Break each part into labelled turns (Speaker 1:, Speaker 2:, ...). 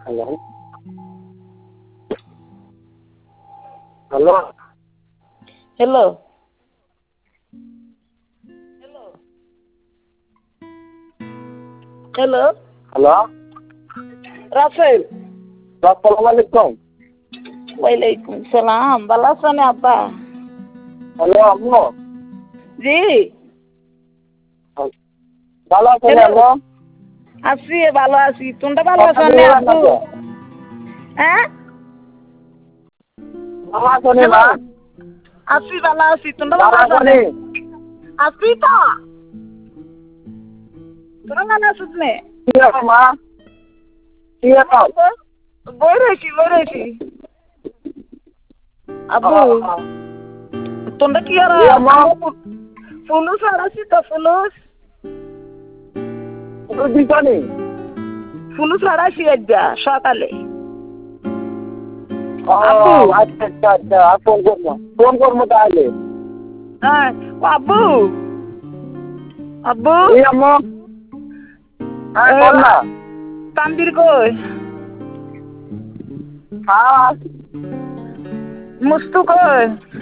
Speaker 1: Hello hello
Speaker 2: hello hello
Speaker 1: hello
Speaker 2: Rasel
Speaker 1: আসসালামু আলাইকুম।
Speaker 2: ওয়ালাইকুম সালাম ভালো আছেন আব্বা?
Speaker 1: হ্যালো আম্মু,
Speaker 2: জি
Speaker 1: ভালো আছেন
Speaker 2: হ্যালো
Speaker 1: আম্মু?
Speaker 2: আছি ভালো আছি তোমরা ভালো
Speaker 1: কথা
Speaker 2: আছেন
Speaker 1: বলবেন না
Speaker 2: আব্বু?
Speaker 1: তো?
Speaker 2: হ্যাঁ
Speaker 1: ভালো আছেন
Speaker 2: হ্যালো
Speaker 1: না?
Speaker 2: আছি ভালো আছি তোমরা
Speaker 1: ভালো
Speaker 2: ভালো আছেন?
Speaker 1: আছেন?
Speaker 2: আছি তো তোমরা ভালো আছিস নে?
Speaker 1: কি আছে মা? কি আছে?
Speaker 2: বই রয়েছি আব্বু তোমরা কি আর
Speaker 1: কি আম্মু?
Speaker 2: ফুলুস আর আছি তো
Speaker 1: একটু দিছানি?
Speaker 2: ফুলুস হারাইছি একটা সকালে
Speaker 1: ও
Speaker 2: আব্বু
Speaker 1: আচ্ছা আচ্ছা আচ্ছা, আর ফোন করবো তাহলে।
Speaker 2: হ্যাঁ ও আব্বু আব্বু
Speaker 1: এই আম্মু, হ্যাঁ বল না।
Speaker 2: তানবীর কই
Speaker 1: হ্যাঁ
Speaker 2: মুস্তু কই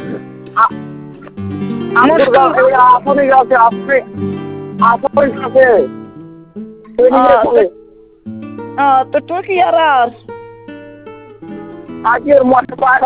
Speaker 1: আপুর
Speaker 2: মুস্তু
Speaker 1: কাছে, আপনি কাছে, আপনার কাছে চলে
Speaker 2: তো তুই কি আর
Speaker 1: আজকের মনে পায়